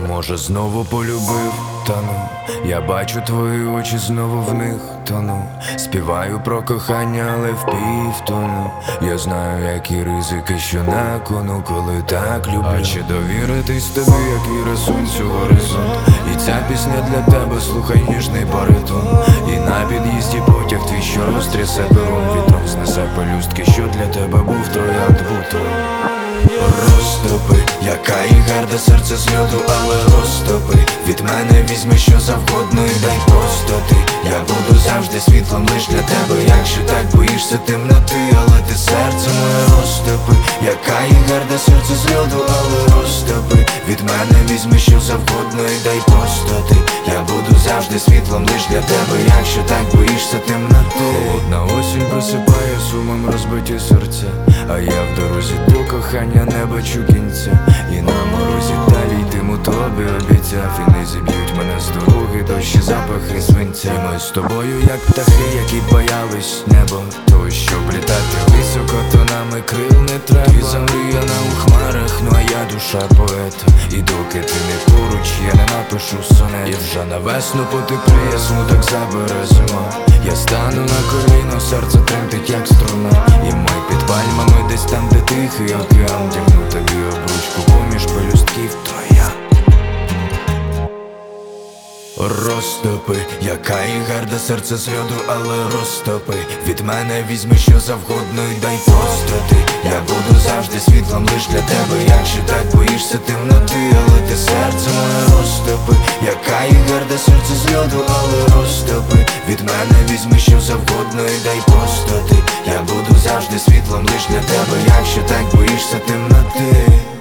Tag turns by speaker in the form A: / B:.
A: Може знову полюбив, тону. Я бачу твої очі, знову в них тону. Співаю про кохання, але в півтону. Я знаю, які ризики, що на кону, коли так люблю. А чи довіритись тобі, як віра сонцю горизонт? І ця пісня для тебе, слухай ніжний баритон. І на під'їзді потяг твій, що розтрясе пером. Вітром знесе пелюстки, що для тебе був троянд бутон. Розтопи, яка і гарда, серце з льоду, але розтопи. Від мене візьми що завгодно і дай простоти. Я буду завжди світлом лиш для тебе, якщо так боїшся темноти. Але ти серце моє розтопи, яка і гарда, серце з льоду, але розтопи. Від мене візьми що завгодно і дай простоти. Я буду завжди світлом лиш для тебе, якщо так боїшся темноти. Холодна осінь просипає сумом розбиті серця, а я в дорозі до кохання не бачу кінця. І на морозі далі йтиму тобі обіцяв. І не зіб'ють мене з дороги дощі, запахи свинця. І ми з тобою, як птахи, які боялись небом. То щоб літати високо, то нами крил не треба. І замріяна у хмарах, ну а я душа поета. І доки ти не поруч, я не напишу сонет. І вже на весну потепліє, смуток забере зима. Я стану на коліно, серце тремтить як струна. І ми під пальмами, десь там, де тихий океан. Дягну тобі обручку поміж пелюстків твоя. Розтопи, яка і гарда, серце з льоду, але розтопи. Від мене візьми що завгодно і дай простоти. Я буду завжди світлом лиш для тебе, якщо так боїшся темноти. Але ти серце моє розтопи, яка і гарда, серце з льоду, але розтопи. Від мене візьми що завгодно і дай простоти. Я буду завжди світлом лиш для тебе, якщо так боїшся темноти.